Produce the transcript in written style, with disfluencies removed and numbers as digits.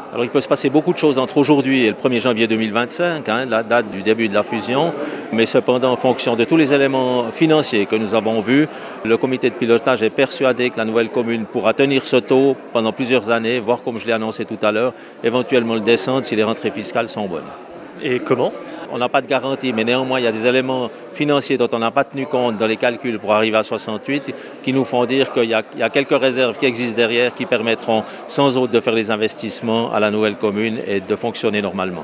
Alors il peut se passer beaucoup de choses entre aujourd'hui et le 1er janvier 2025, la date du début de la fusion, mais cependant en fonction de tous les éléments financiers que nous avons vus, le comité de pilotage est persuadé que la nouvelle commune pourra tenir ce taux pendant plusieurs années, voire comme je l'ai annoncé tout à l'heure, éventuellement le descendre si les rentrées fiscales sont bonnes. Et comment? On n'a pas de garantie, mais néanmoins, il y a des éléments financiers dont on n'a pas tenu compte dans les calculs pour arriver à 68 qui nous font dire qu'il y a quelques réserves qui existent derrière qui permettront sans autre de faire les investissements à la nouvelle commune et de fonctionner normalement.